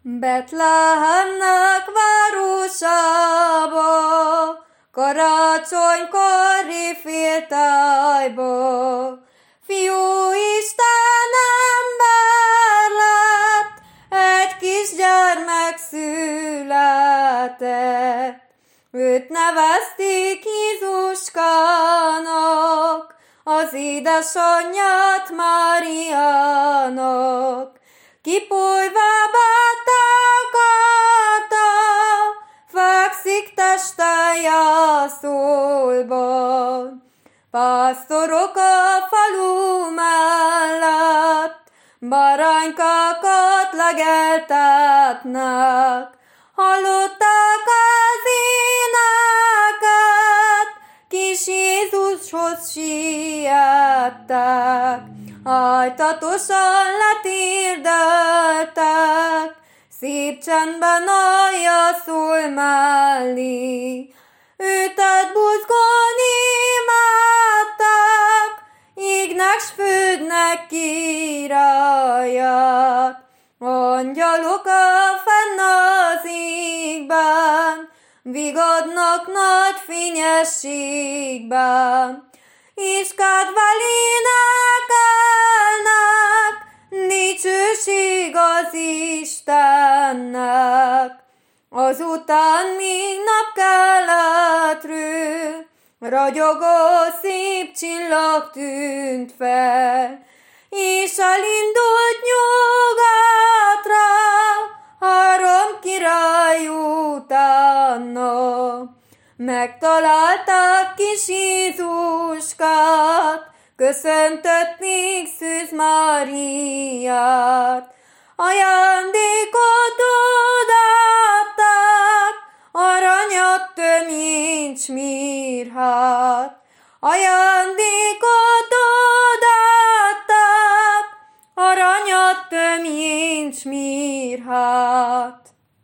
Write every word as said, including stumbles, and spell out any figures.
Betlehemnek városába, karácsonykori féltájba, Fiú Isten ember lett, egy kisgyermek született. Őt nevezték Jézuskának, az édesanyját Máriának. Kipolyva betegadta, fekszik teste jászolban. Pásztorok a falu mellett, baránykákat legeltetnek. Hallották az éneket, kis Jézushoz siettek. Ajtatosan letérdeltek, szép csendben a jászol mellé. Őtet buzgón imádták, égnek s földnek királyát. Angyalok a fenn az égben, vigadnak nagy fényességben, és kedvel énekelnek, dicsőség az Istennek. Azután még napkeletről ragyogó szép csillag tűnt fel, és elindult nyugatra három király utána. Megtalálták kis Jézuskát, köszöntött még Szűz Máriát. Ajándékot odaadták, aranyat, töményt, s mirhát. Ajándékot odaadták, aranyat, töményt, s mirhát.